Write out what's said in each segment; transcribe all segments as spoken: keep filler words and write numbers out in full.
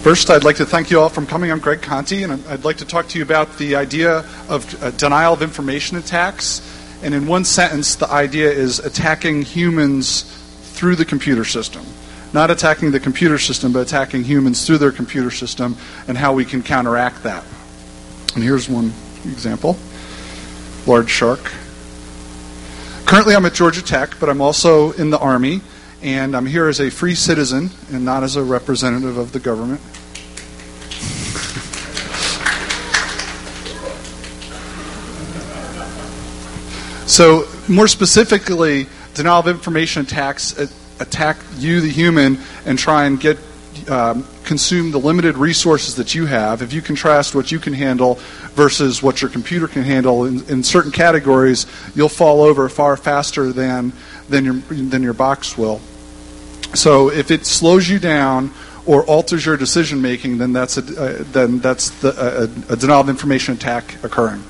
First, I'd like to thank you all for coming. I'm Greg Conti, and I'd like to talk to you about the idea of uh, denial of information attacks. And in one sentence, the idea is attacking humans through the computer system. Not attacking the computer system, but attacking humans through their computer system and how we can counteract that. And here's one example. Large shark. Currently, I'm at Georgia Tech, but I'm also in the Army. And I'm here as a free citizen and not as a representative of the government. So, more specifically, denial of information attacks attack you, the human, and try and get um, consume the limited resources that you have. If you contrast what you can handle versus what your computer can handle in, in certain categories, you'll fall over far faster than than your than your box will. So if it slows you down or alters your decision making, then that's a uh, then that's the, a, a denial of information attack occurring.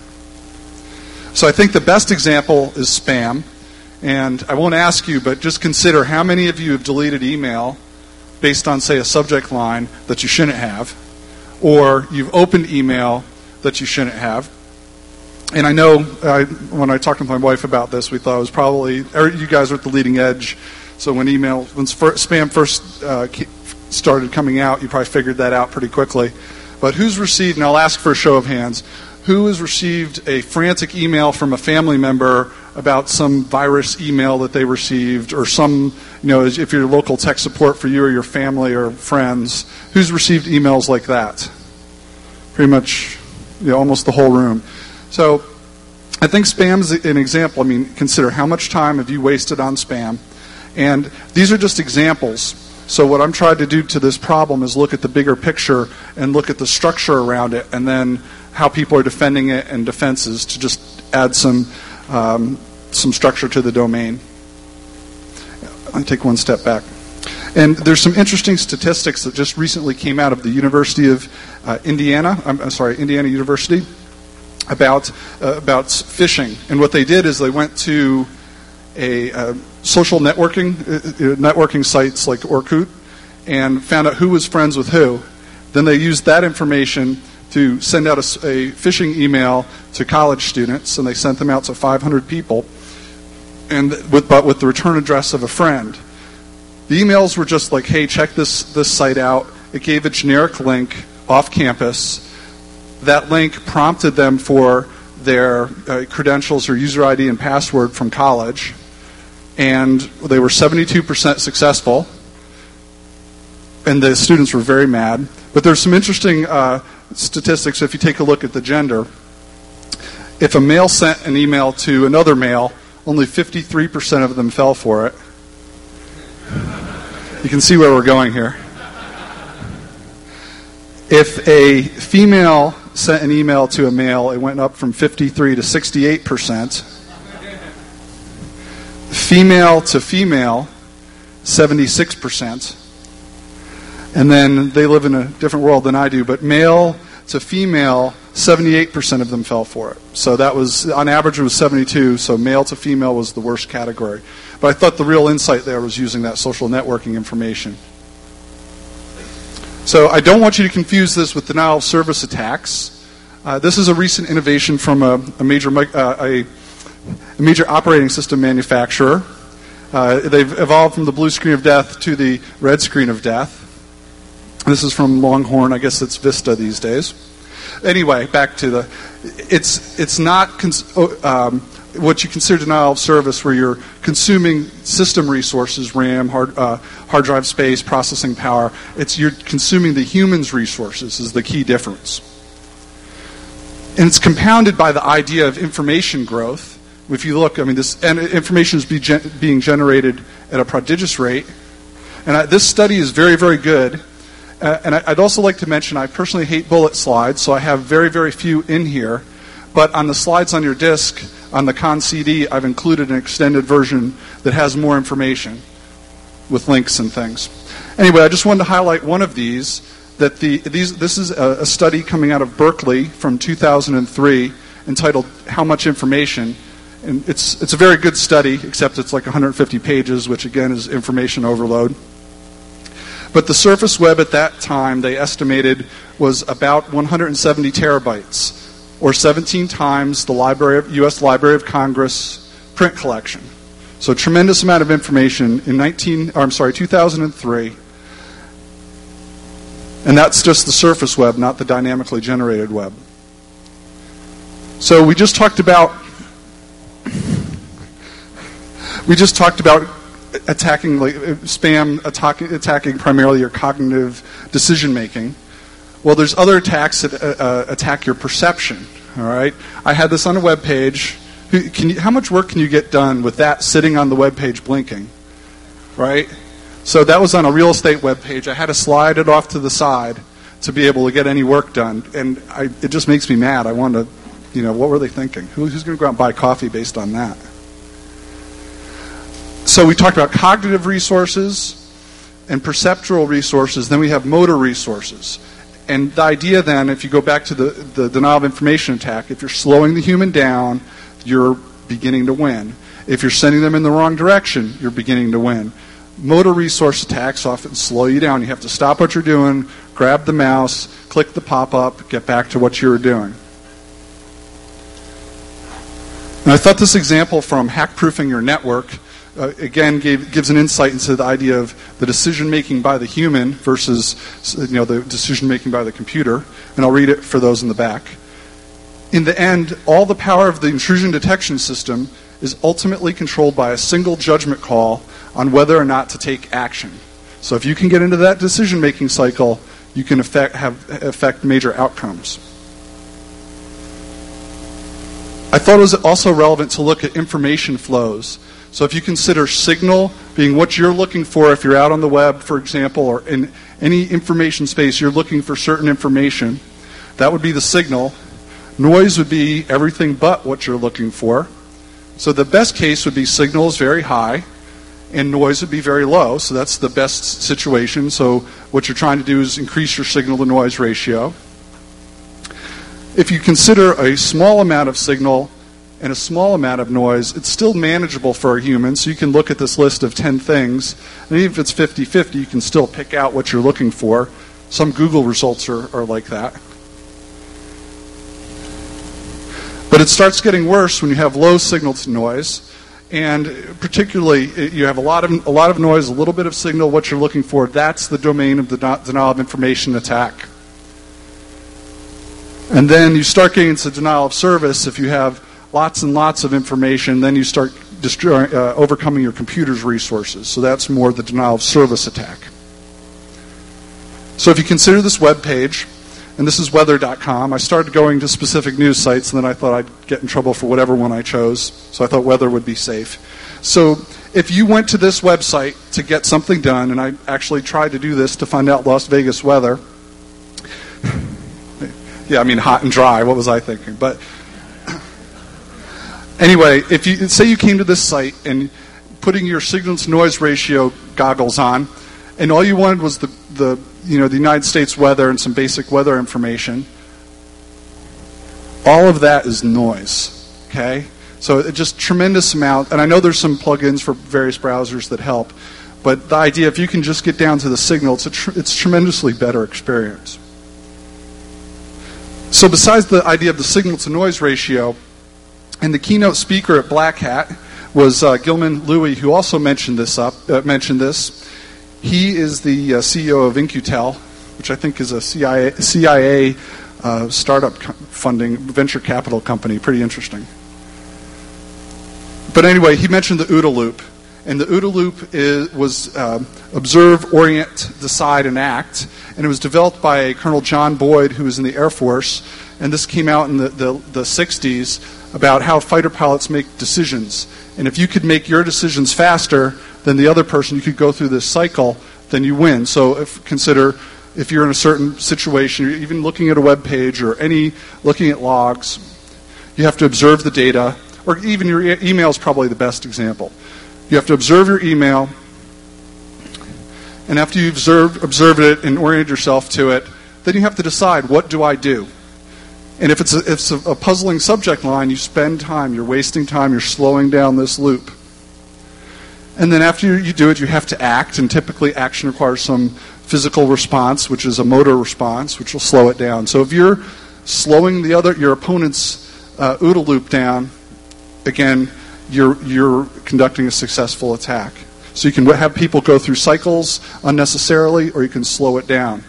So I think the best example is spam, and I won't ask you, but just consider how many of you have deleted email based on, say, a subject line that you shouldn't have, or you've opened email that you shouldn't have. And I know I, when I talked to my wife about this, we thought it was probably you guys are at the leading edge. So when email, when spam first uh, started coming out, you probably figured that out pretty quickly. But who's received, and I'll ask for a show of hands, who has received a frantic email from a family member about some virus email that they received, or some, you know, if you're local tech support for you or your family or friends, who's received emails like that? Pretty much, you know, almost the whole room. So I think spam is an example. I mean, consider how much time have you wasted on spam? And these are just examples. So what I'm trying to do to this problem is look at the bigger picture and look at the structure around it, and then how people are defending it and defenses to just add some um, some structure to the domain. I'll take one step back. And there's some interesting statistics that just recently came out of the University of uh, Indiana, I'm sorry, Indiana University, about uh, about phishing. And what they did is they went to a uh, social networking uh, networking sites like Orkut and found out who was friends with who. Then they used that information to send out a, a phishing email to college students, and they sent them out to five hundred people, and with but with the return address of a friend. The emails were just like, "Hey, check this this site out." It gave a generic link off campus. That link prompted them for their uh, credentials or user I D and password from college, and they were seventy-two percent successful, and the students were very mad. But there's some interesting uh, statistics if you take a look at the gender. If a male sent an email to another male, only fifty-three percent of them fell for it. You can see where we're going here. If a female sent an email to a male, it went up from fifty-three to sixty-eight percent. Female to female, seventy-six percent. And then they live in a different world than I do, but male to female, seventy-eight percent of them fell for it. So that was, on average it was seventy-two, so male to female was the worst category. But I thought the real insight there was using that social networking information. So I don't want you to confuse this with denial of service attacks. Uh, this is a recent innovation from a, a major uh, a, a major operating system manufacturer. Uh, they've evolved from the blue screen of death to the red screen of death. This is from Longhorn. I guess it's Vista these days. Anyway, back to the. It's it's not cons- um, what you consider denial of service, where you're consuming system resources, RAM, hard uh, hard drive space, processing power. It's you're consuming the human's resources is the key difference. And it's compounded by the idea of information growth. If you look, I mean, this and information is be gen- being generated at a prodigious rate. And I, this study is very, very good. Uh, and I, I'd also like to mention, I personally hate bullet slides, so I have very, very few in here. But on the slides on your disk, on the Con C D, I've included an extended version that has more information with links and things. Anyway, I just wanted to highlight one of these. That the these this is a, a study coming out of Berkeley from two thousand three entitled "How Much Information," and it's it's a very good study, except it's like one hundred fifty pages, which again is information overload. But the surface web at that time, they estimated, was about one hundred seventy terabytes, or seventeen times the Library of, U S Library of Congress print collection. So a tremendous amount of information in nineteen, or I'm sorry, two thousand three. And that's just the surface web, not the dynamically generated web. So we just talked about we just talked about attacking like spam attacking, attacking primarily your cognitive decision making. Well, there's other attacks that uh, uh, attack your perception. All right, I had this on a web page. Can you, how much work can you get done with that sitting on the web page blinking? Right. So that was on a real estate web page. I had to slide it off to the side to be able to get any work done, and I, it just makes me mad. I want to, you know, what were they thinking? Who, who's going to go out and buy coffee based on that? So we talked about cognitive resources and perceptual resources. Then we have motor resources. And the idea then, if you go back to the, the denial of information attack, if you're slowing the human down, you're beginning to win. If you're sending them in the wrong direction, you're beginning to win. Motor resource attacks often slow you down. You have to stop what you're doing, grab the mouse, click the pop-up, get back to what you were doing. And I thought this example from Hack-Proofing Your Network Uh, again, gave, gives an insight into the idea of the decision-making by the human versus, you know, the decision-making by the computer. And I'll read it for those in the back. In the end, all the power of the intrusion detection system is ultimately controlled by a single judgment call on whether or not to take action. So if you can get into that decision-making cycle, you can affect, have, affect major outcomes. I thought it was also relevant to look at information flows. So if you consider signal being what you're looking for, if you're out on the web, for example, or in any information space, you're looking for certain information, that would be the signal. Noise would be everything but what you're looking for. So the best case would be signal is very high, and noise would be very low. So that's the best situation. So what you're trying to do is increase your signal-to-noise ratio. If you consider a small amount of signal and a small amount of noise, it's still manageable for a human. So you can look at this list of ten things, and even if it's fifty-fifty, you can still pick out what you're looking for. Some Google results are, are like that. But it starts getting worse when you have low signal to noise, and particularly you have a lot of a lot of noise, a little bit of signal, what you're looking for. That's the domain of the denial of information attack. And then you start getting into denial of service. If you have lots and lots of information, then you start destroying, uh, overcoming your computer's resources. So that's more the denial of service attack. So if you consider this web page, and this is weather dot com, I started going to specific news sites, and then I thought I'd get in trouble for whatever one I chose, so I thought weather would be safe. So if you went to this website to get something done, and I actually tried to do this to find out Las Vegas weather, yeah, I mean hot and dry, what was I thinking? But anyway, if you say you came to this site and putting your signal to noise ratio goggles on, and all you wanted was the, the you know the United States weather and some basic weather information, all of that is noise. Okay, so it just tremendous amount. And I know there's some plugins for various browsers that help, but the idea, if you can just get down to the signal, it's a tr- it's tremendously better experience. So besides the idea of the signal to noise ratio, and the keynote speaker at Black Hat was uh, Gilman Louie, who also mentioned this up. Uh, mentioned this. He is the uh, C E O of In-Q-Tel, which I think is a C I A, C I A uh, startup co- funding venture capital company. Pretty interesting. But anyway, he mentioned the OODA loop, and the OODA loop is, was uh, observe, orient, decide, and act, and it was developed by Colonel John Boyd, who was in the Air Force, and this came out in the, the, the sixties about how fighter pilots make decisions. And if you could make your decisions faster than the other person, you could go through this cycle, then you win. So if, consider if you're in a certain situation, you're even looking at a web page or any looking at logs, you have to observe the data, or even your e- email is probably the best example. You have to observe your email, and after you've observed, observed it and oriented yourself to it, then you have to decide, what do I do? And if it's, a, if it's a, a puzzling subject line, you spend time, you're wasting time, you're slowing down this loop. And then after you do it, you have to act, and typically action requires some physical response, which is a motor response, which will slow it down. So if you're slowing the other your opponent's uh, OODA loop down, again, you're you're conducting a successful attack. So you can have people go through cycles unnecessarily, or you can slow it down.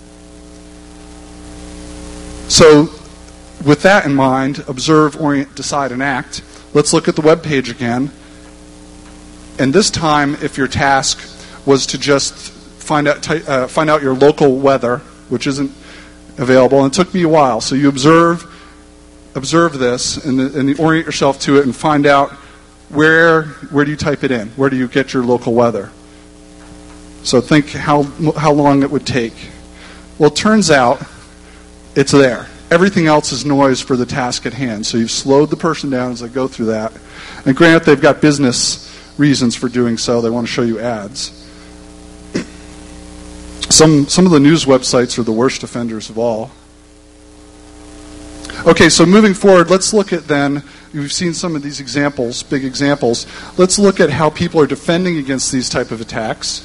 So with that in mind, observe, orient, decide, and act. Let's look at the web page again. And this time, if your task was to just find out uh, find out your local weather, which isn't available, and it took me a while. So you observe observe this, and, and you orient yourself to it, and find out where where do you type it in? Where do you get your local weather? So think how how long it would take. Well, it turns out it's there. Everything else is noise for the task at hand. So you've slowed the person down as they go through that. And granted, they've got business reasons for doing so. They want to show you ads. Some some of the news websites are the worst offenders of all. Okay, so moving forward, let's look at then, we've seen some of these examples, big examples. Let's look at how people are defending against these type of attacks.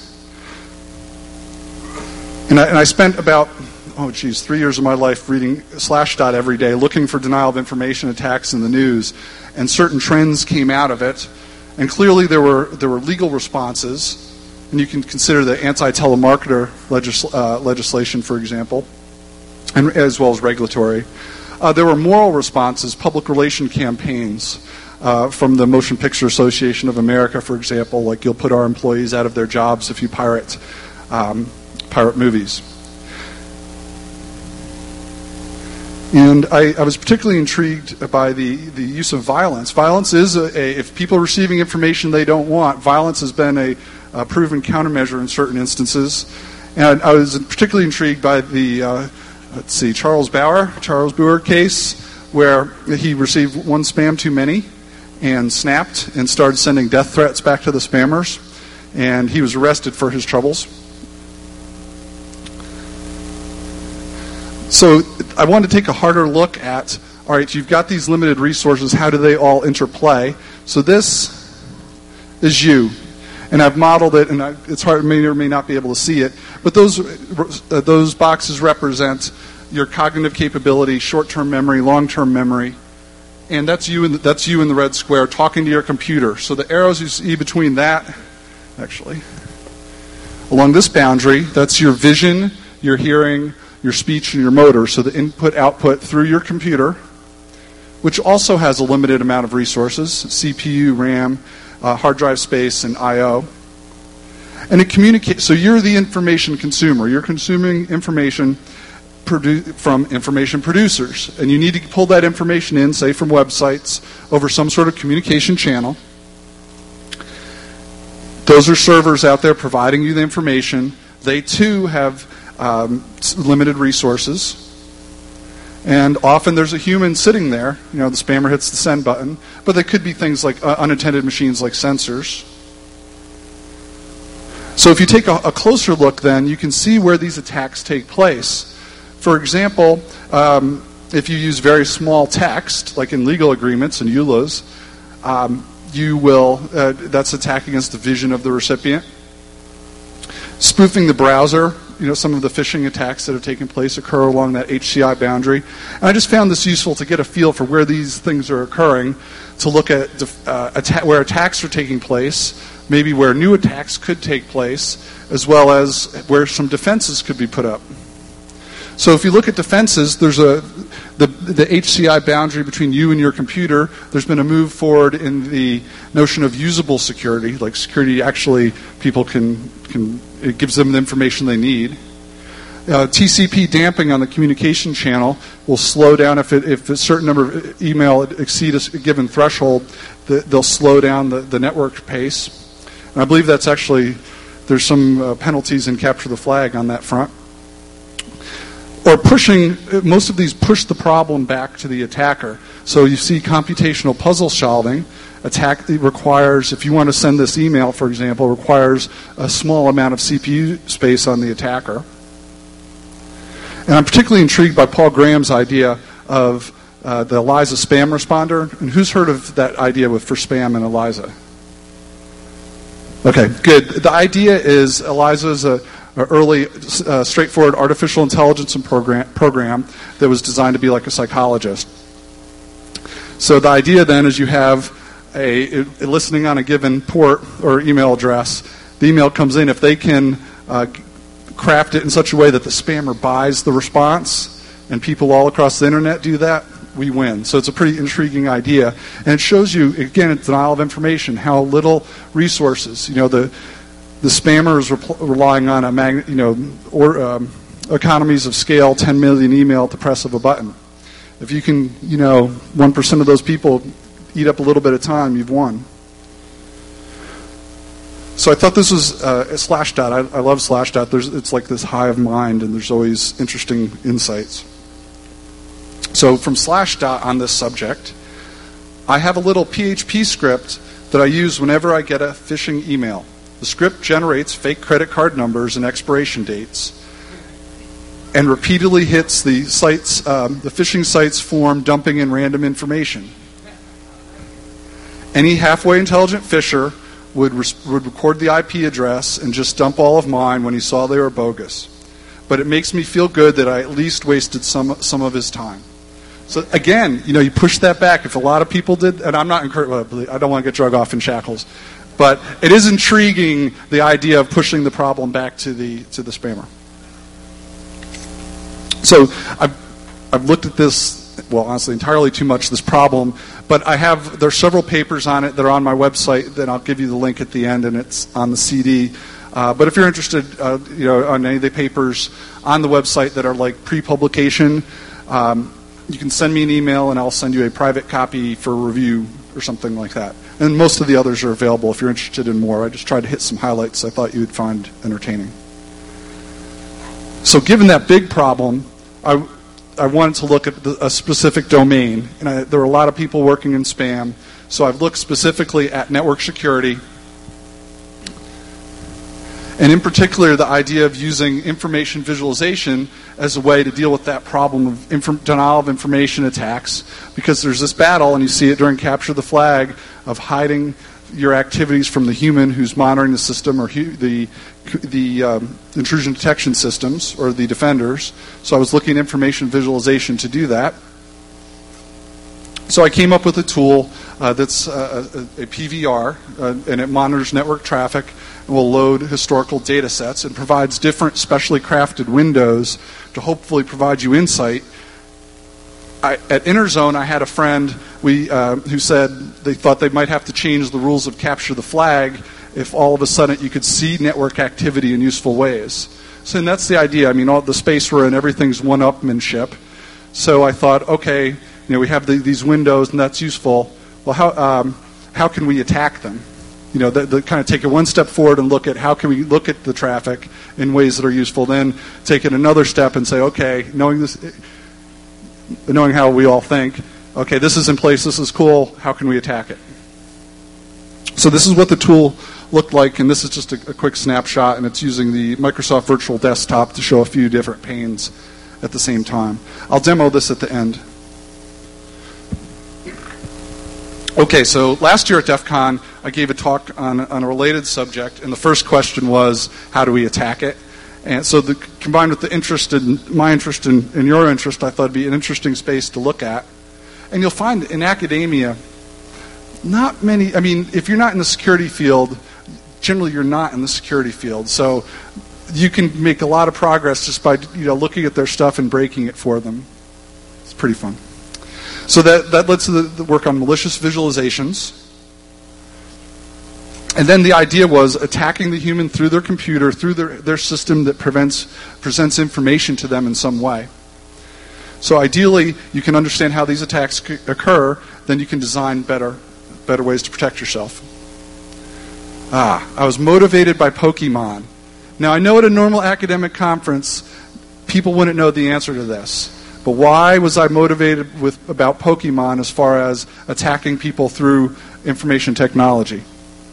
And I, and I spent about, oh geez, three years of my life reading Slashdot every day, looking for denial of information attacks in the news, and certain trends came out of it. And clearly there were there were legal responses, and you can consider the anti-telemarketer legis- uh, legislation, for example, and as well as regulatory. Uh, there were moral responses, public relation campaigns uh, from the Motion Picture Association of America, for example, like you'll put our employees out of their jobs if you pirate um, pirate movies. And I, I was particularly intrigued by the, the use of violence. Violence is, a, a, if people are receiving information they don't want, violence has been a, a proven countermeasure in certain instances. And I was particularly intrigued by the, uh, let's see, Charles Bauer, Charles Boer case, where he received one spam too many and snapped and started sending death threats back to the spammers. And he was arrested for his troubles. So I want to take a harder look at, all right, you've got these limited resources, how do they all interplay? So this is you. And I've modeled it, and I, it's hard, may or may not be able to see it, but those, uh, those boxes represent your cognitive capability, short-term memory, long-term memory, and that's you, in the, that's you in the red square talking to your computer. So the arrows you see between that, actually, along this boundary, that's your vision, your hearing, your speech, and your motor, so the input-output through your computer, which also has a limited amount of resources, C P U, RAM, uh, hard drive space, and I O. And it communicates, so you're the information consumer. You're consuming information produ- from information producers, and you need to pull that information in, say from websites, over some sort of communication channel. Those are servers out there providing you the information. They too have Um, limited resources, and often there's a human sitting there. You know, the spammer hits the send button, but they could be things like uh, unattended machines like sensors. So if you take a, a closer look, then you can see where these attacks take place. For example, um, if you use very small text, like in legal agreements and E U L As, um, you will uh, that's attack against the vision of the recipient. Spoofing the browser. You know, some of the phishing attacks that have taken place occur along that H C I boundary. And I just found this useful to get a feel for where these things are occurring, to look at uh, atta- where attacks are taking place, maybe where new attacks could take place, as well as where some defenses could be put up. So if you look at defenses, there's a the, the H C I boundary between you and your computer. There's been a move forward in the notion of usable security, like security actually people can, can it gives them the information they need. Uh, T C P damping on the communication channel will slow down if it, if a certain number of email exceed a given threshold, the, they'll slow down the, the network pace. And I believe that's actually, there's some uh, penalties in capture the flag on that front. Or pushing, most of these push the problem back to the attacker. So you see computational puzzle solving. Attack requires, if you want to send this email, for example, requires a small amount of C P U space on the attacker. And I'm particularly intrigued by Paul Graham's idea of uh, the ELIZA spam responder. And who's heard of that idea with for spam and ELIZA? Okay, good. The idea is ELIZA is a an early, uh, straightforward artificial intelligence and program, program that was designed to be like a psychologist. So the idea then is you have a, a listening on a given port or email address. The email comes in. If they can uh, craft it in such a way that the spammer buys the response, and people all across the internet do that, we win. So it's a pretty intriguing idea. And it shows you, again, it's denial of information, how little resources, you know, the the spammer is re- relying on a mag- you know, or um, economies of scale, ten million email at the press of a button. If you can, you know, one percent of those people eat up a little bit of time, you've won. So I thought this was uh, Slashdot. I, I love Slashdot. There's, it's like this hive mind, and there's always interesting insights. So from Slashdot on this subject, I have a little P H P script that I use whenever I get a phishing email. The script generates fake credit card numbers and expiration dates, and repeatedly hits the sites, um, the phishing site's form, dumping in random information. Any halfway intelligent phisher would res- would record the I P address and just dump all of mine when he saw they were bogus. But it makes me feel good that I at least wasted some some of his time. So again, you know, you push that back. If a lot of people did, and I'm not encouraging, I don't want to get drug off in shackles, but it is intriguing, the idea of pushing the problem back to the to the spammer. So I've I've looked at this, well, honestly, entirely too much, this problem, but I have, there's several papers on it that are on my website, that I'll give you the link at the end, and it's on the C D. Uh, but if you're interested, uh, you know, on any of the papers on the website that are like pre-publication, um, you can send me an email and I'll send you a private copy for review or something like that. And most of the others are available if you're interested in more. I just tried to hit some highlights I thought you would find entertaining. So given that big problem, I, I wanted to look at the, a specific domain. And I, there are a lot of people working in spam, so I've looked specifically at network security. And in particular, the idea of using information visualization as a way to deal with that problem of inf- denial of information attacks, because there's this battle, and you see it during Capture the Flag, of hiding your activities from the human who's monitoring the system, or hu- the the um, intrusion detection systems, or the defenders. So I was looking at information visualization to do that. So I came up with a tool uh, that's uh, a, a P V R, uh, and it monitors network traffic, and will load historical data sets, and provides different specially crafted windows to hopefully provide you insight. I, at Interzone, I had a friend we uh, who said they thought they might have to change the rules of Capture the Flag if all of a sudden you could see network activity in useful ways. So and that's the idea. I mean, all the space we're in, everything's one-upmanship. So I thought, okay, you know, we have the, these windows, and that's useful. Well, how um, how can we attack them? You know, the, the kind of take it one step forward and look at how can we look at the traffic in ways that are useful. Then take it another step and say, okay, knowing this, knowing how we all think, okay, this is in place, this is cool. How can we attack it? So this is what the tool looked like, and this is just a, a quick snapshot, and it's using the Microsoft Virtual Desktop to show a few different panes at the same time. I'll demo this at the end. Okay, so last year at DEF CON, I gave a talk on, on a related subject, and the first question was, how do we attack it? And so the, combined with the interest in, my interest in, in your interest, I thought it'd be an interesting space to look at. And you'll find in academia, not many, I mean, if you're not in the security field, generally you're not in the security field. So you can make a lot of progress just by, you know, looking at their stuff and breaking it for them. It's pretty fun. So that, that led to the, the work on malicious visualizations. And then the idea was attacking the human through their computer, through their, their system that prevents, presents information to them in some way. So ideally, you can understand how these attacks c- occur, then you can design better, better ways to protect yourself. Ah, I was motivated by Pokemon. Now, I know at a normal academic conference, people wouldn't know the answer to this. But why was I motivated with about Pokemon as far as attacking people through information technology?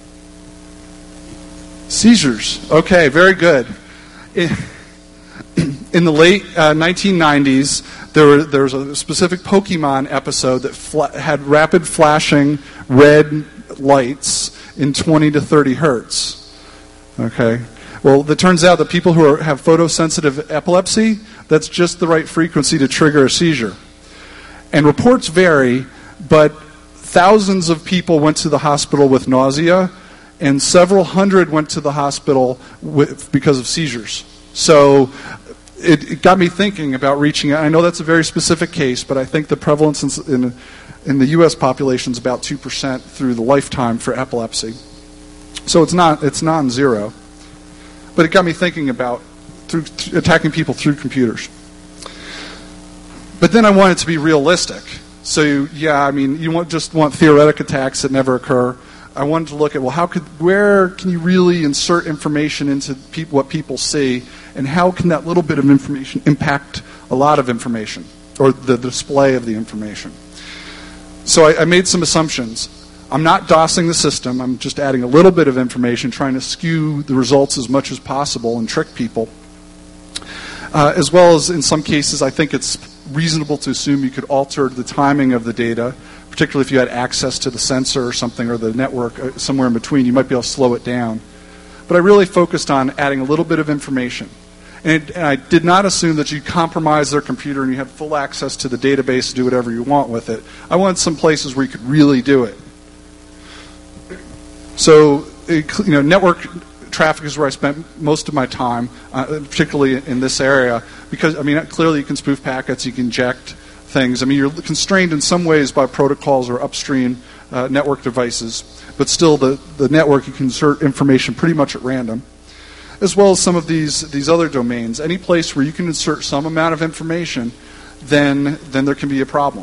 Seizures. Okay, very good. In, in the late uh, nineteen nineties, there, were, there was a specific Pokemon episode that fla- had rapid flashing red lights in twenty to thirty hertz. Okay. Well, it turns out that people who are, have photosensitive epilepsy, that's just the right frequency to trigger a seizure. And reports vary, but thousands of people went to the hospital with nausea, and several hundred went to the hospital with, because of seizures. So it, it got me thinking about reaching out. I know that's a very specific case, but I think the prevalence in, in, in the U S population is about two percent through the lifetime for epilepsy. So it's not it's non-zero. But it got me thinking about through, th- attacking people through computers. But then I wanted to be realistic. So you, yeah, I mean, you want, just want theoretic attacks that never occur. I wanted to look at, well, how could, where can you really insert information into pe- what people see, and how can that little bit of information impact a lot of information, or the display of the information? So I, I made some assumptions. I'm not DOSing the system. I'm just adding a little bit of information, trying to skew the results as much as possible and trick people. Uh, as well as, in some cases, I think it's reasonable to assume you could alter the timing of the data, particularly if you had access to the sensor or something, or the network uh, somewhere in between. You might be able to slow it down. But I really focused on adding a little bit of information. And, it, and I did not assume that you compromise their computer and you had full access to the database to do whatever you want with it. I wanted some places where you could really do it. So, you know, network traffic is where I spent most of my time, uh, particularly in this area, because, I mean, clearly you can spoof packets, you can inject things. I mean, you're constrained in some ways by protocols or upstream uh, network devices, but still the, the network, you can insert information pretty much at random, as well as some of these, these other domains. Any place where you can insert some amount of information, then, then there can be a problem.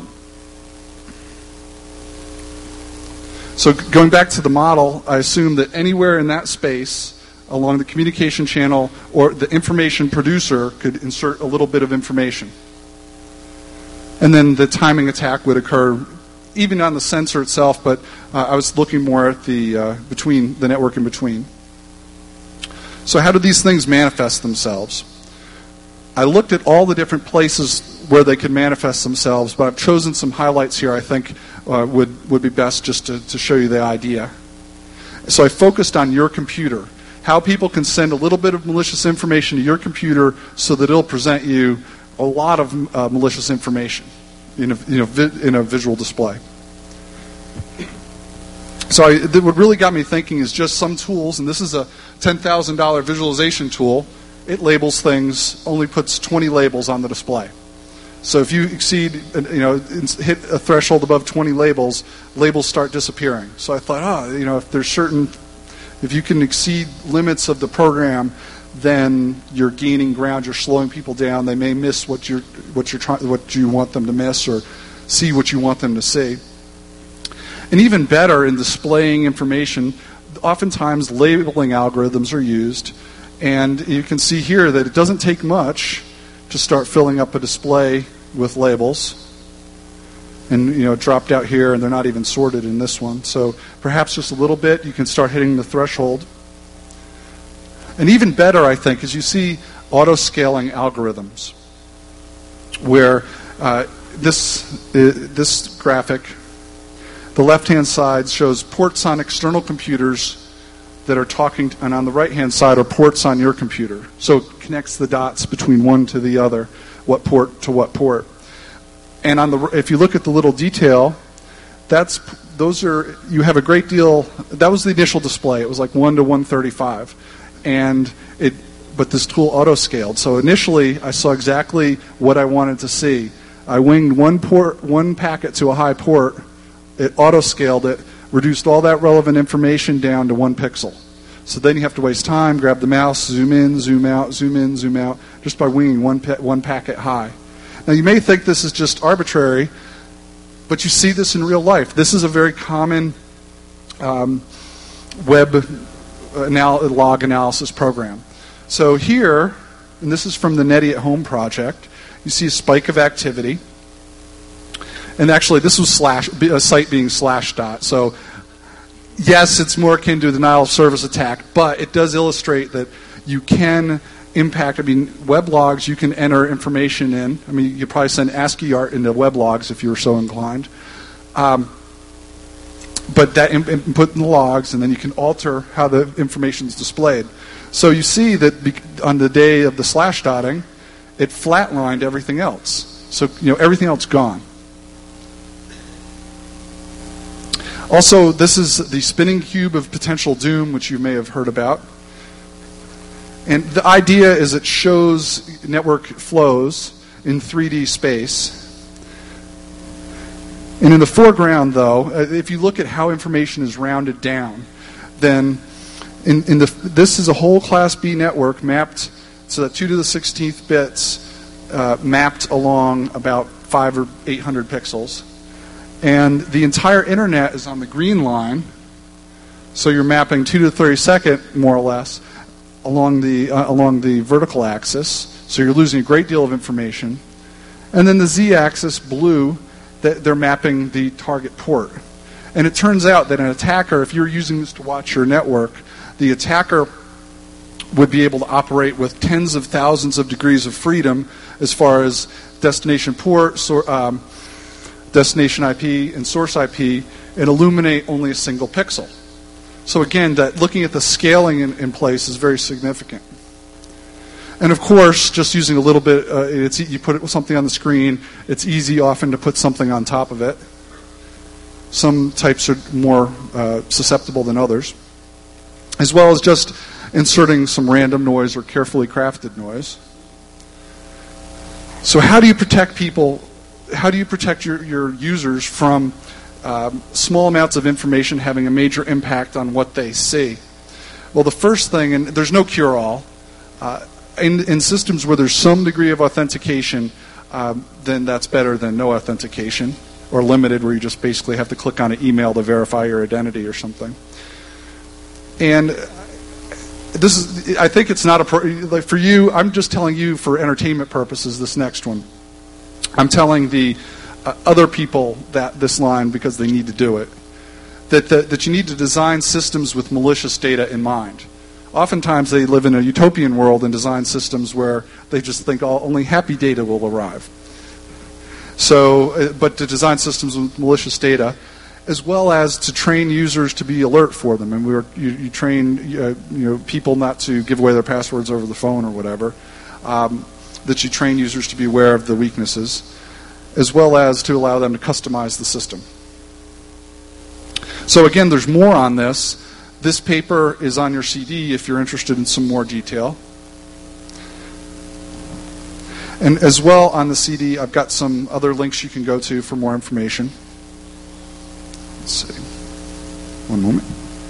So going back to the model, I assume that anywhere in that space along the communication channel or the information producer could insert a little bit of information. And then the timing attack would occur even on the sensor itself, but uh, I was looking more at the uh, between the network in between. So how do these things manifest themselves? I looked at all the different places where they could manifest themselves, but I've chosen some highlights here I think uh, would, would be best just to, to show you the idea. So I focused on your computer, how people can send a little bit of malicious information to your computer so that it'll present you a lot of uh, malicious information in a, you know, vi- in a visual display. So I, th- what really got me thinking is just some tools, and this is a ten thousand dollars visualization tool. It labels things, only puts twenty labels on the display. So if you exceed, you know, hit a threshold above twenty labels, labels start disappearing. So I thought, oh, you know, if there's certain, if you can exceed limits of the program, then you're gaining ground. You're slowing people down. They may miss what you're, what you're trying, what you want them to miss, or see what you want them to see. And even better, in displaying information, oftentimes labeling algorithms are used. And you can see here that it doesn't take much to start filling up a display with labels. And, you know, it dropped out here, and they're not even sorted in this one. So perhaps just a little bit, you can start hitting the threshold. And even better, I think, is you see auto-scaling algorithms, where uh, this uh, this graphic, the left-hand side shows ports on external computers that are talking, and on the right-hand side are ports on your computer. So it connects the dots between one to the other, what port to what port. And on the, if you look at the little detail, that's those are you have a great deal. That was the initial display. It was like one to one thirty-five, and it. But this tool auto-scaled. So initially, I saw exactly what I wanted to see. I winged one port, one packet to a high port. It auto-scaled it, reduced all that relevant information down to one pixel. So then you have to waste time, grab the mouse, zoom in, zoom out, zoom in, zoom out, just by winging one pa- one packet high. Now you may think this is just arbitrary, but you see this in real life. This is a very common um, web anal- log analysis program. So here, and this is from the Netty at Home project, you see a spike of activity. And actually, this was slash, a site being slash dot. So, yes, it's more akin to a denial of service attack, but it does illustrate that you can impact. I mean, web logs, you can enter information in. I mean, you probably send ASCII art into web logs if you were so inclined. Um, but that input in the logs, and then you can alter how the information is displayed. So you see that on the day of the slash dotting, it flatlined everything else. So you know everything else gone. Also, this is the spinning cube of potential doom, which you may have heard about. And the idea is it shows network flows in three D space. And in the foreground, though, if you look at how information is rounded down, then in, in the, this is a whole Class B network mapped so that two to the sixteenth bits uh, mapped along about five or eight hundred pixels. And the entire internet is on the green line, so you're mapping two to the thirty-second, more or less, along the uh, along the vertical axis. So you're losing a great deal of information. And then the z-axis, blue, that they're mapping the target port. And it turns out that an attacker, if you're using this to watch your network, the attacker would be able to operate with tens of thousands of degrees of freedom as far as destination port, so, um, destination I P, and source I P, and illuminate only a single pixel. So again, that looking at the scaling in, in place is very significant. And of course, just using a little bit, uh, it's, you put something on the screen, it's easy often to put something on top of it. Some types are more uh, susceptible than others. As well as just inserting some random noise or carefully crafted noise. So how do you protect people, how do you protect your, your users from um, small amounts of information having a major impact on what they see? Well, the first thing, and there's no cure-all, uh, In, in systems where there's some degree of authentication, um, then that's better than no authentication, or limited, where you just basically have to click on an email to verify your identity or something. And this is, I think it's not a pro, like for you. I'm just telling you for entertainment purposes. This next one, I'm telling the uh, other people that this line because they need to do it. That the, that you need to design systems with malicious data in mind. Oftentimes they live in a utopian world and design systems where they just think all, only happy data will arrive. So, but to design systems with malicious data, as well as to train users to be alert for them. And we were, you, you train uh, you know, people not to give away their passwords over the phone or whatever. Um, that you train users to be aware of the weaknesses, as well as to allow them to customize the system. So again, there's more on this. This paper is on your C D if you're interested in some more detail. And as well on the C D, I've got some other links you can go to for more information. Let's see. One moment.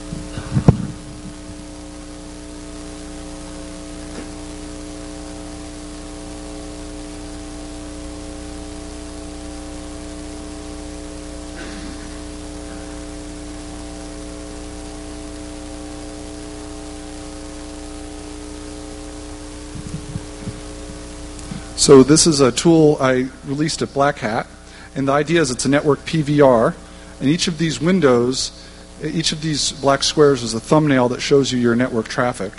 So this is a tool I released at Black Hat, and the idea is it's a network P V R, and each of these windows, each of these black squares is a thumbnail that shows you your network traffic.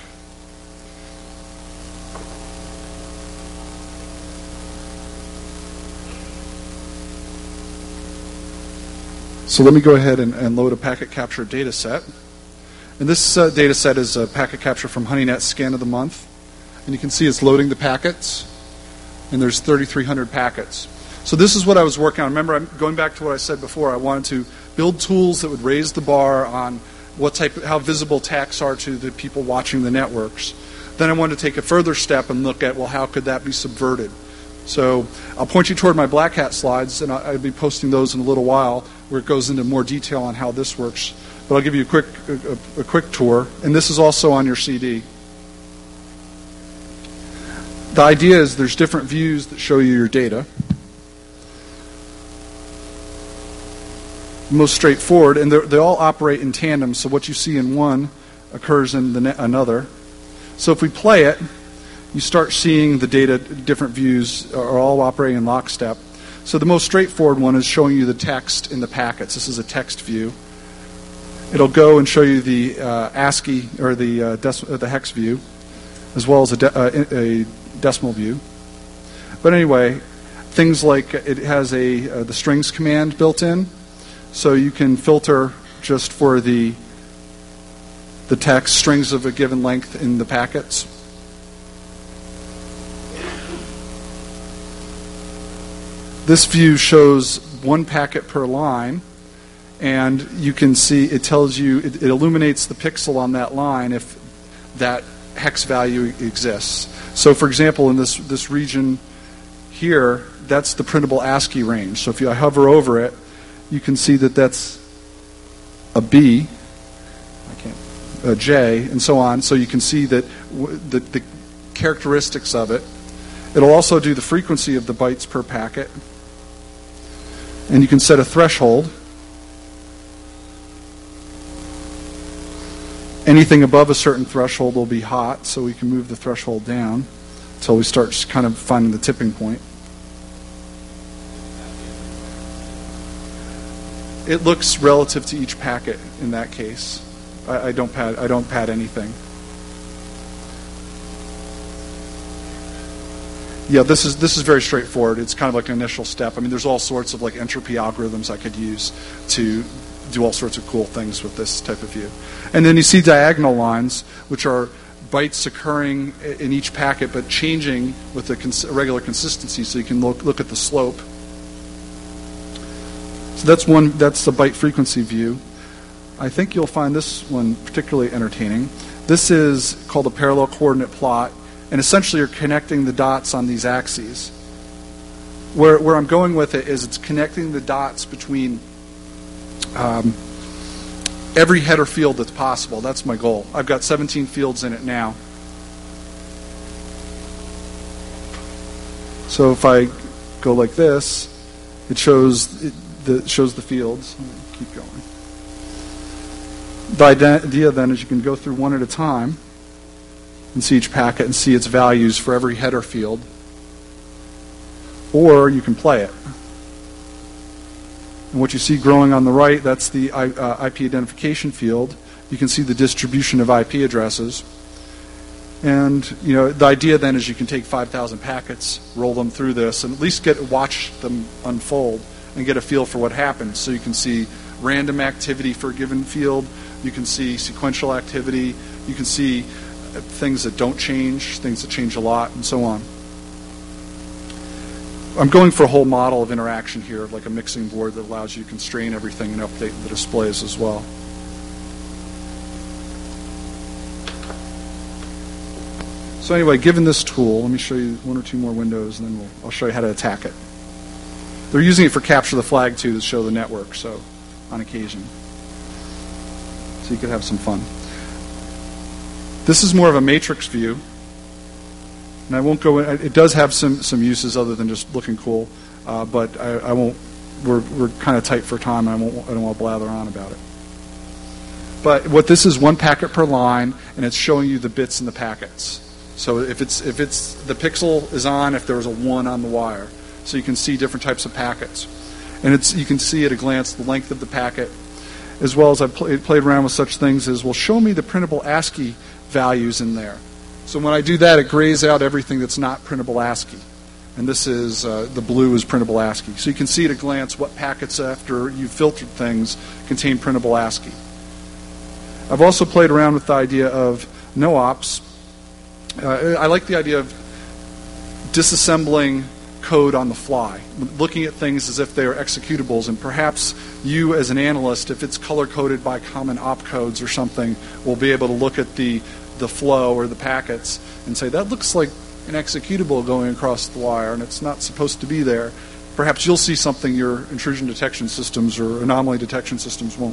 So let me go ahead and, and load a packet capture data set. And this uh, data set is a packet capture from HoneyNet Scan of the Month. And you can see it's loading the packets. And there's thirty-three hundred packets. So this is what I was working on. Remember, I'm going back to what I said before. I wanted to build tools that would raise the bar on what type of, how visible attacks are to the people watching the networks. Then I wanted to take a further step and look at, well, how could that be subverted? So I'll point you toward my Black Hat slides, and I'll be posting those in a little while, where it goes into more detail on how this works. But I'll give you a quick, a, a quick tour. And this is also on your C D. The idea is there's different views that show you your data. Most straightforward, and they all operate in tandem, so what you see in one occurs in the another. So if we play it, you start seeing the data, different views are all operating in lockstep. So the most straightforward one is showing you the text in the packets. This is a text view. It'll go and show you the uh, ASCII, or the, uh, dec- uh, the hex view, as well as a, de- uh, a decimal view. But anyway, things like it has a uh, the strings command built in, so you can filter just for the the text, strings of a given length in the packets. This view shows one packet per line, and you can see it tells you, it, it illuminates the pixel on that line if that hex value exists. So for example, in this, this region here, that's the printable ASCII range. So if you hover over it, you can see that that's a B, I can't, a J, and so on. So you can see that w- the, the characteristics of it. It'll also do the frequency of the bytes per packet. And you can set a threshold. Anything above a certain threshold will be hot, so we can move the threshold down until we start kind of finding the tipping point. It looks relative to each packet in that case. I, I don't pad I don't pad anything. Yeah, this is this is very straightforward. It's kind of like an initial step. I mean, there's all sorts of like entropy algorithms I could use to do all sorts of cool things with this type of view. And then you see diagonal lines, which are bytes occurring in each packet, but changing with a cons- regular consistency, so you can look look at the slope. So that's one. That's the byte frequency view. I think you'll find this one particularly entertaining. This is called a parallel coordinate plot. And essentially you're connecting the dots on these axes. Where, where I'm going with it is it's connecting the dots between um, every header field that's possible. That's my goal. I've got seventeen fields in it now. So if I go like this, it shows it, the, shows the fields. Let me keep going. The idea then is you can go through one at a time and see each packet and see its values for every header field. Or you can play it. And what you see growing on the right, that's the uh, I P identification field. You can see the distribution of I P addresses. And you know, the idea then is you can take five thousand packets, roll them through this, and at least get watch them unfold and get a feel for what happens. So you can see random activity for a given field. You can see sequential activity. You can see things that don't change, things that change a lot, and so on. I'm going for a whole model of interaction here, like a mixing board that allows you to constrain everything and update the displays as well. So anyway, given this tool, let me show you one or two more windows, and then we'll, I'll show you how to attack it. They're using it for capture the flag, too, to show the network, so on occasion. So you could have some fun. This is more of a matrix view, and I won't go in. It does have some, some uses other than just looking cool, uh, but I, I won't. We're we're kind of tight for time, and I won't. I don't want to blather on about it. But what this is, one packet per line, and it's showing you the bits in the packets. So if it's if it's the pixel is on, if there was a one on the wire, so you can see different types of packets, and it's you can see at a glance the length of the packet, as well as I've played played around with such things as, well, show me the printable ASCII values in there. So when I do that, it grays out everything that's not printable ASCII. And this is, uh, the blue is printable ASCII. So you can see at a glance what packets, after you've filtered things, contain printable ASCII. I've also played around with the idea of no-ops. Uh, I like the idea of disassembling code on the fly, looking at things as if they are executables, and perhaps you as an analyst, if it's color-coded by common opcodes or something, will be able to look at the, the flow or the packets and say, that looks like an executable going across the wire, and it's not supposed to be there. Perhaps you'll see something your intrusion detection systems or anomaly detection systems won't.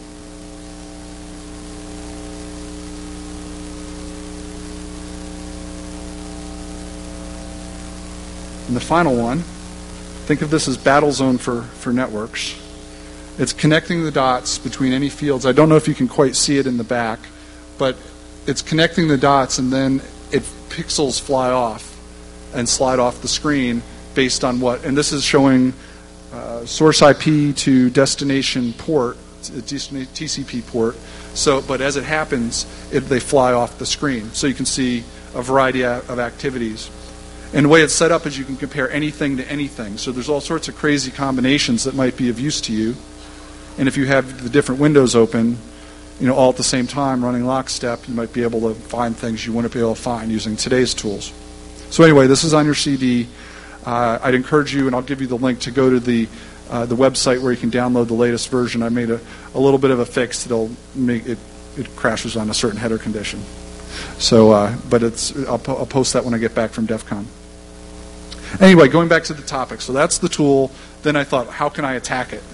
And the final one, think of this as battle zone for, for networks. It's connecting the dots between any fields. I don't know if you can quite see it in the back, but it's connecting the dots, and then it pixels fly off and slide off the screen based on what, and this is showing uh, source I P to destination port, T C P port. So, but as it happens, it, they fly off the screen. So you can see a variety of activities. And the way it's set up is you can compare anything to anything. So there's all sorts of crazy combinations that might be of use to you. And if you have the different windows open, you know, all at the same time running lockstep, you might be able to find things you wouldn't be able to find using today's tools. So anyway, this is on your C D. Uh, I'd encourage you, and I'll give you the link to go to the uh, the website where you can download the latest version. I made a, a little bit of a fix that'll make it it crashes on a certain header condition. So, uh, but it's I'll, I'll post that when I get back from DEF CON. Anyway, going back to the topic. So that's the tool. Then I thought, how can I attack it?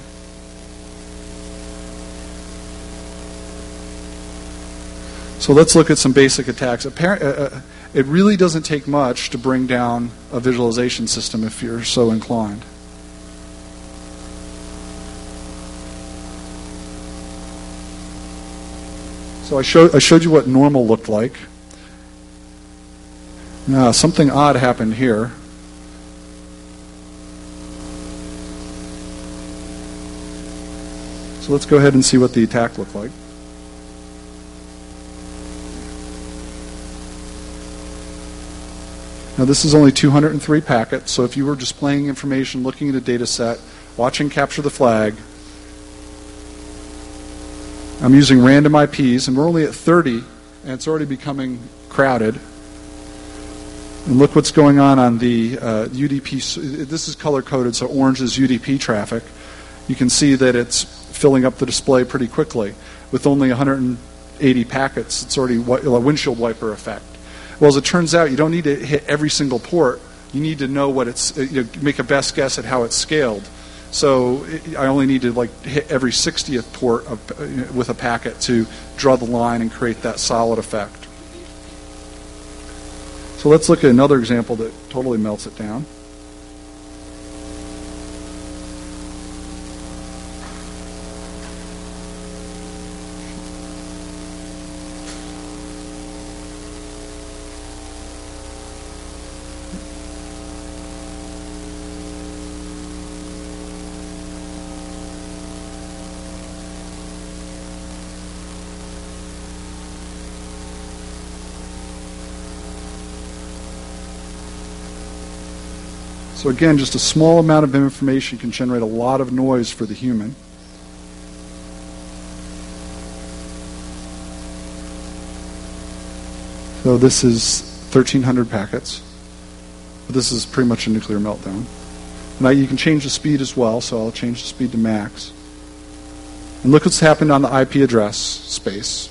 So let's look at some basic attacks. It really doesn't take much to bring down a visualization system if you're so inclined. So I showed, I showed you what normal looked like. Now, something odd happened here. So let's go ahead and see what the attack looked like. Now this is only two hundred three packets, so if you were displaying information, looking at a data set, watching capture the flag, I'm using random I Ps, and we're only at thirty, and it's already becoming crowded. And look what's going on on the uh, U D P. This is color-coded, so orange is U D P traffic. You can see that it's filling up the display pretty quickly. With only one hundred eighty packets, it's already a windshield wiper effect. Well, as it turns out, you don't need to hit every single port. You need to know what it's, you know, make a best guess at how it's scaled. So it, I only need to like hit every sixtieth port of, uh, with a packet to draw the line and create that solid effect. So let's look at another example that totally melts it down. So again, just a small amount of information can generate a lot of noise for the human. So this is thirteen hundred packets. But this is pretty much a nuclear meltdown. Now you can change the speed as well, so I'll change the speed to max. And look what's happened on the I P address space.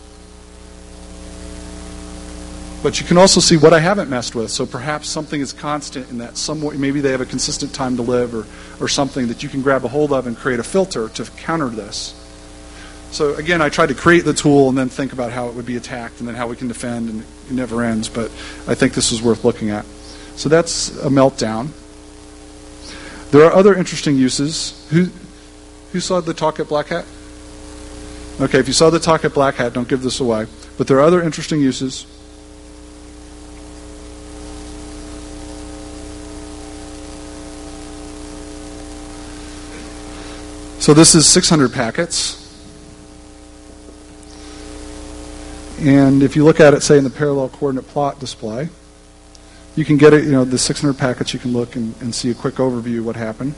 But you can also see what I haven't messed with. So perhaps something is constant in that some way, maybe they have a consistent time to live or, or something that you can grab a hold of and create a filter to counter this. So again, I tried to create the tool and then think about how it would be attacked and then how we can defend, and it never ends. But I think this is worth looking at. So that's a meltdown. There are other interesting uses. Who, who saw the talk at Black Hat? Okay, if you saw the talk at Black Hat, don't give this away. But there are other interesting uses. So this is six hundred packets. And if you look at it, say, in the parallel coordinate plot display, you can get it, you know, the six hundred packets, you can look and, and see a quick overview of what happened.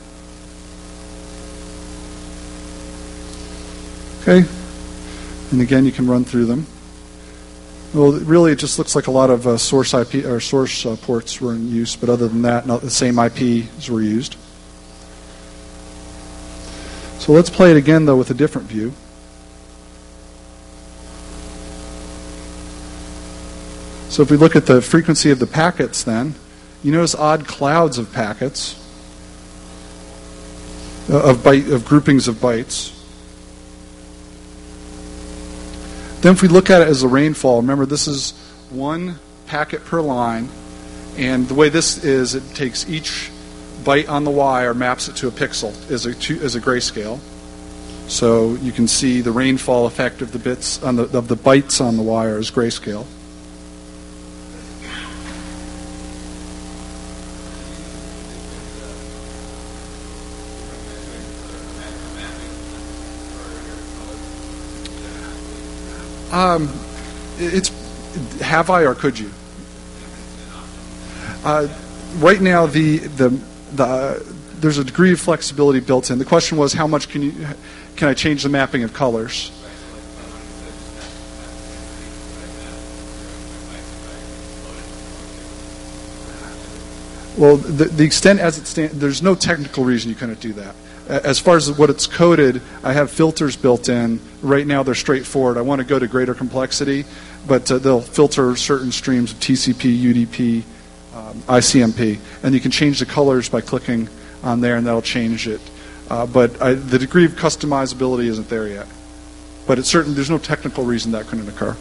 Okay. And again, you can run through them. Well, really, it just looks like a lot of uh, source I P or source uh, ports were in use, but other than that, not the same I Ps were used. So let's play it again, though, with a different view. So if we look at the frequency of the packets, then, you notice odd clouds of packets, uh, of, byte, of groupings of bytes. Then if we look at it as a rainfall, remember this is one packet per line, and the way this is, it takes each byte on the wire, maps it to a pixel as a, as a grayscale. So you can see the rainfall effect of the bits on the of the bytes on the wire as grayscale. Um, it's have I or could you? Uh, right now, the the the there's a degree of flexibility built in. The question was, how much can you can I change the mapping of colors? Well, the, the extent as it stands, there's no technical reason you couldn't do that. As far as what it's coded, I have filters built in. Right now they're straightforward. I want to go to greater complexity, but uh, they'll filter certain streams of T C P, U D P, um, I C M P, and you can change the colors by clicking on there, and that'll change it. Uh, but I, the degree of customizability isn't there yet. But it's certain there's no technical reason that couldn't occur.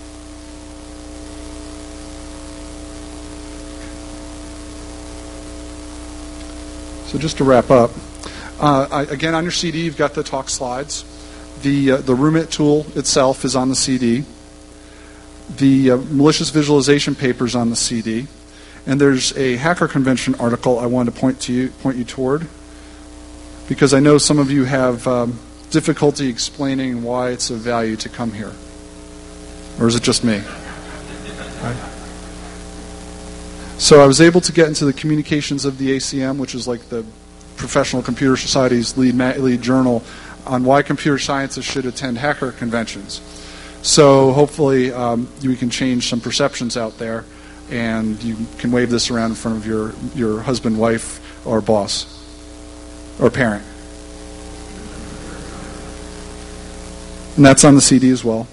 So just to wrap up, uh, I, again, on your C D, you've got the talk slides. The uh, the RUMIT tool itself is on the C D. The uh, malicious visualization paper is on the C D. And there's a Hacker Convention article I wanted to point to you point you toward, because I know some of you have um, difficulty explaining why it's of value to come here. Or is it just me? Right. So I was able to get into the communications of the A C M, which is like the Professional Computer Society's lead, ma- lead journal, on why computer scientists should attend hacker conventions. So hopefully um, we can change some perceptions out there, and you can wave this around in front of your, your husband, wife, or boss, or parent. And that's on the C D as well.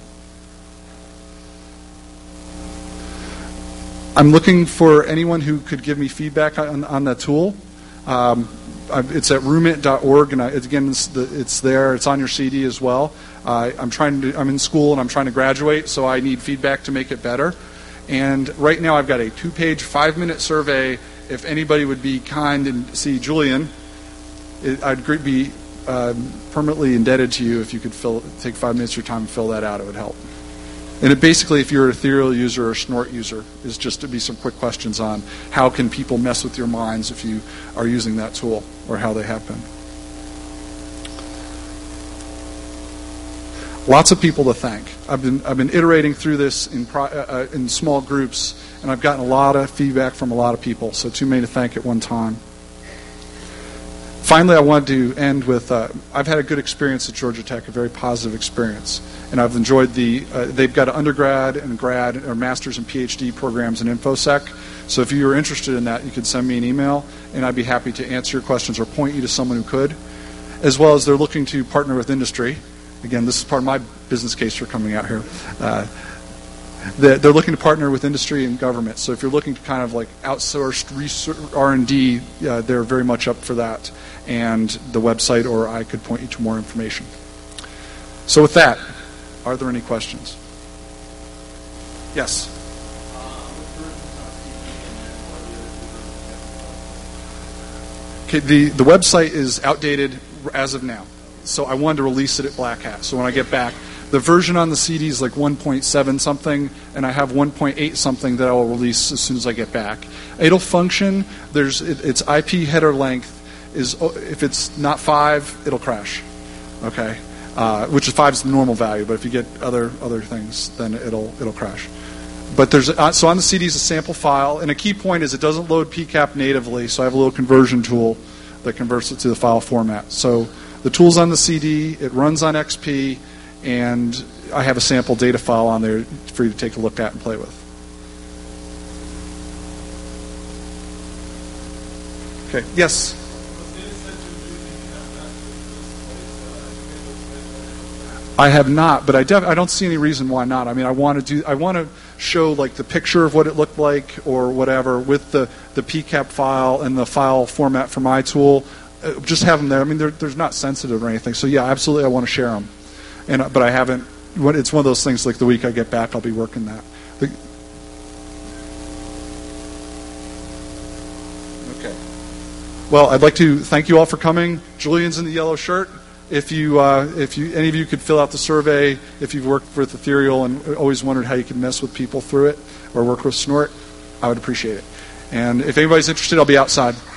I'm looking for anyone who could give me feedback on, on that tool. Um, it's at rumit dot org, and I, again, it's, the, it's there. It's on your C D as well. Uh, I'm trying to. I'm in school and I'm trying to graduate, so I need feedback to make it better. And right now, I've got a two-page, five-minute survey. If anybody would be kind and see Julian, it, I'd be um, permanently indebted to you if you could fill, take five minutes of your time and fill that out. It would help. And it basically, if you're an Ethereal user or Snort user, is just to be some quick questions on how can people mess with your minds if you are using that tool, or how they have been. Lots of people to thank. I've been I've been iterating through this in pro, uh, in small groups, and I've gotten a lot of feedback from a lot of people. So too many to thank at one time. Finally, I wanted to end with, uh, I've had a good experience at Georgia Tech, a very positive experience. And I've enjoyed the, uh, they've got an undergrad and grad or master's and PhD programs in InfoSec. So if you were interested in that, you could send me an email, and I'd be happy to answer your questions or point you to someone who could. As well as they're looking to partner with industry. Again, this is part of my business case for coming out here. Uh, They're looking to partner with industry and government. So if you're looking to kind of like outsourced research, R and D, uh, they're very much up for that. And the website, or I could point you to more information. So with that, are there any questions? Yes? Okay, the, the website is outdated as of now. So I wanted to release it at Black Hat. So when I get back, the version on the C D is like one point seven something, and I have one point eight something that I will release as soon as I get back. It'll function. There's it, its I P header length is, if it's not five, it'll crash. Okay, uh, which is five is the normal value, but if you get other other things, then it'll it'll crash. But there's uh, so on the C D is a sample file, and a key point is it doesn't load P CAP natively. So I have a little conversion tool that converts it to the file format. So the tool's on the C D. It runs on X P. And I have a sample data file on there for you to take a look at and play with. Okay, yes? I have not, but I, def- I don't see any reason why not. I mean, I want to do. I want to show like the picture of what it looked like or whatever with the, the P CAP file and the file format for my tool. Uh, just have them there. I mean, they're, they're not sensitive or anything. So yeah, absolutely, I want to share them. And, but I haven't, it's one of those things like the week I get back, I'll be working that. Okay. Well, I'd like to thank you all for coming. Julian's in the yellow shirt. If you, uh, if you, any of you could fill out the survey, if you've worked with Ethereal and always wondered how you can mess with people through it or work with Snort, I would appreciate it. And if anybody's interested, I'll be outside.